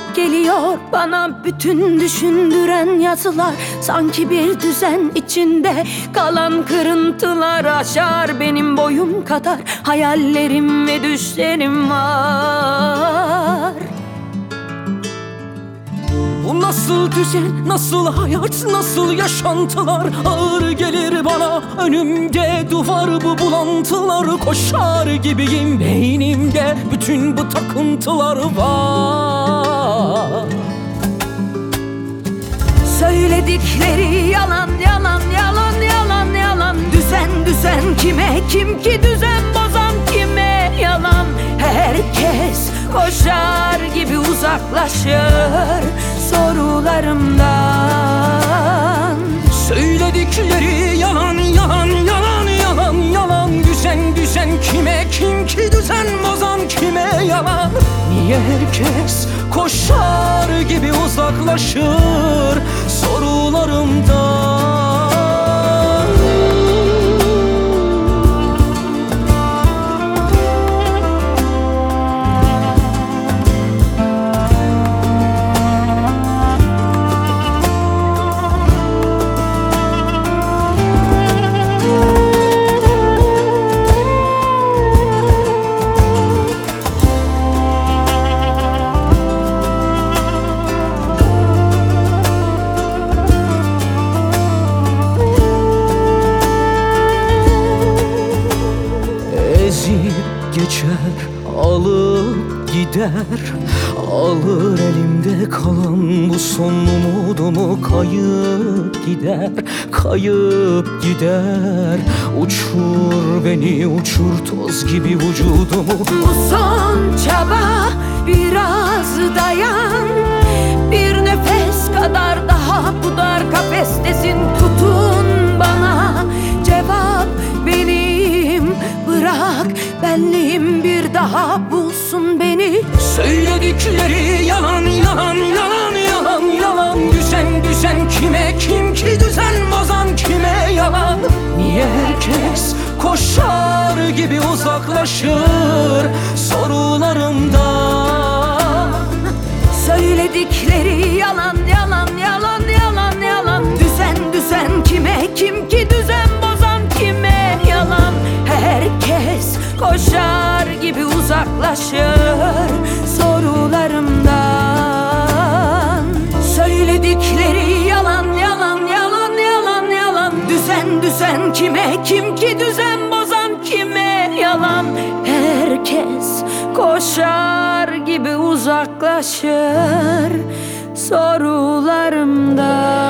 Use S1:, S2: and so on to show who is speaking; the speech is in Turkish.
S1: soğuk geliyor bana bütün düşündüren yazılar. Sanki bir düzen içinde kalan kırıntılar aşar benim boyum kadar. Hayallerim ve düşlerim var.
S2: Bu nasıl düzen, nasıl hayat, nasıl yaşantılar? Ağır gelir bana önümde duvar, bu bulantılar. Koşar gibiyim, beynimde bütün bu takıntılar var.
S1: Söyledikleri yalan, yalan, yalan, yalan, yalan. Düzen, düzen kime, kim ki düzen bozan kime? Yalan. Herkes koşar gibi uzaklaşır sorularımdan.
S2: Söyledikleri yalan, yalan, yalan, yalan, yalan. Düzen, düzen kime, kim ki düzen bozan kime? Yalan. Niye herkes koşar gibi uzaklaşır sorularımdan? Geçer, alıp gider, alır elimde kalan bu son umudumu. Kayıp gider, kayıp gider. Uçur beni, uçur toz gibi vücudumu.
S1: Bu son çaba, biraz dayan. Bir nefes kadar daha bu dar kafestesin. Tutun bana, cevap benim. Bırak benliğim bir daha bulsun beni.
S2: Söyledikleri yalan, yalan, yalan, yalan, yalan. Düzen, düzen kime, kim ki düzen bozan kime? Yalan. Niye herkes koşar gibi uzaklaşır sorularımdan?
S1: Söyledikleri yalan, yalan, yalan, yalan, yalan. Düzen, düzen kime, kim ki düzen bozan kime? Yalan. Herkes koşar gibi uzaklaşır sorularımdan. Söyledikleri yalan, yalan, yalan, yalan, yalan. Düzen, düzen kime, kim ki düzen bozan kime? Yalan. Herkes koşar gibi uzaklaşır sorularımdan.